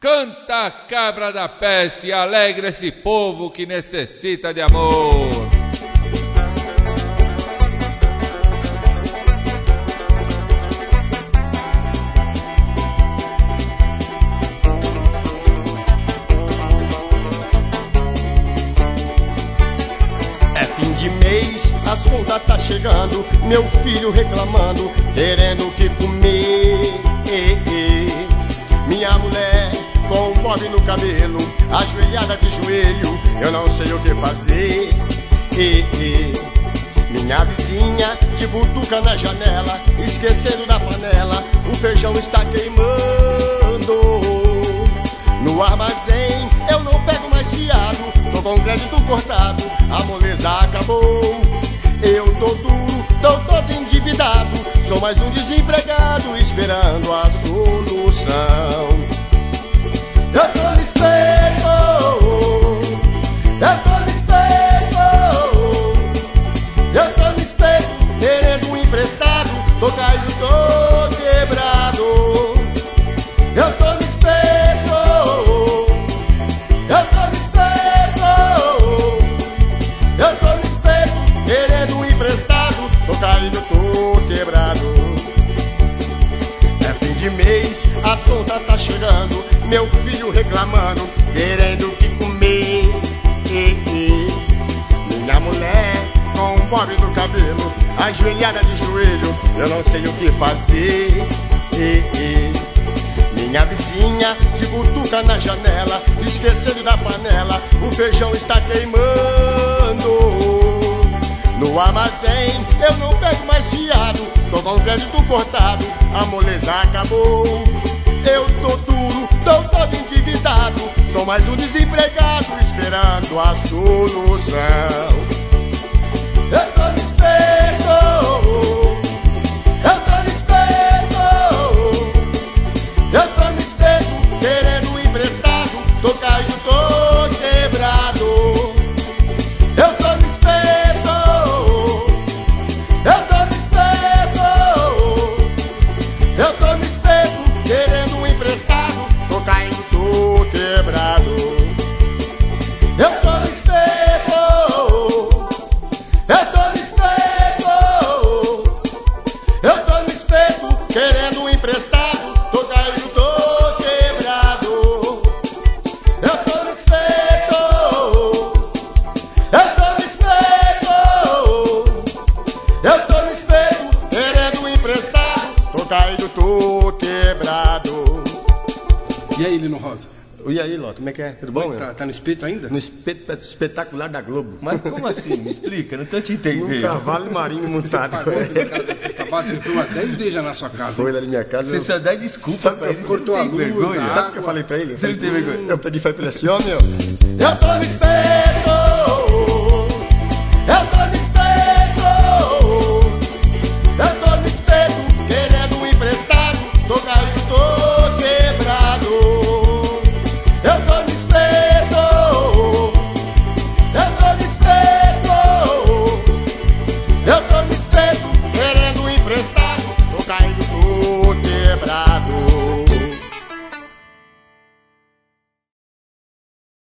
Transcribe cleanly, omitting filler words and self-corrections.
Canta, cabra da peste, alegra esse povo que necessita de amor. É fim de mês, as contas tá chegando, meu filho reclamando, querendo o que comer. Minha mulher com um bob no cabelo, ajoelhada de joelho, eu não sei o que fazer. Minha vizinha de butuca na janela, esquecendo da panela, o feijão está queimando. No armazém eu não pego mais fiado, tô com crédito cortado, a moleza acabou. Eu tô duro, tô todo endividado, sou mais um desempregado esperando a solução. Eu tô no espelho, eu tô no espelho, eu tô no espelho, querendo um emprestado, tô caído, tô quebrado. Eu tô no espelho, eu tô no espelho, eu tô no espelho, querendo um emprestado, tô caído, tô quebrado. É fim de mês, as contas tá chegando, meu filho reclamando, querendo o que comer. Minha mulher com um bob no cabelo, ajoelhada de joelho, eu não sei o que fazer. Minha vizinha de butuca na janela, esquecendo da panela, o feijão está queimando. No armazém eu não pego mais fiado, tô com o crédito cortado, a moleza acabou. Eu tô duro, tô todo endividado, sou mais um desempregado esperando a solução. Eu tô no espelho, eu tô no espelho, eu tô no espelho, querendo um emprestado, tô caído, tô quebrado. Eu tô no espelho, eu tô no espelho, eu tô no espelho, querendo um emprestado, tô caindo, tô quebrado. Eu tô no espelho, eu tô no espelho, eu tô no espelho, querendo um emprestado, tô caindo, tô quebrado. Eu tô no espelho, eu tô no espelho, eu tô no espelho, querendo um emprestado, tô caído, tô quebrado. E aí, Lino Rosa? E aí, Ló, como é que é? Tudo bom, meu? Tá no espeto ainda? No espetacular da Globo. Mas como assim? Me explica, não tô te entendendo. Um cavalo marinho montado. Pagou da cesta básica, entrou umas 10 vezes já na sua casa. Foi lá na minha casa. Você só dá desculpa Sabe pra ele. cortou Você a tem luz, vergonha? a Sabe o que eu falei pra ele? Você não tem vergonha? Eu pedi, falei pra ele assim, ó, meu, eu tô no espelho,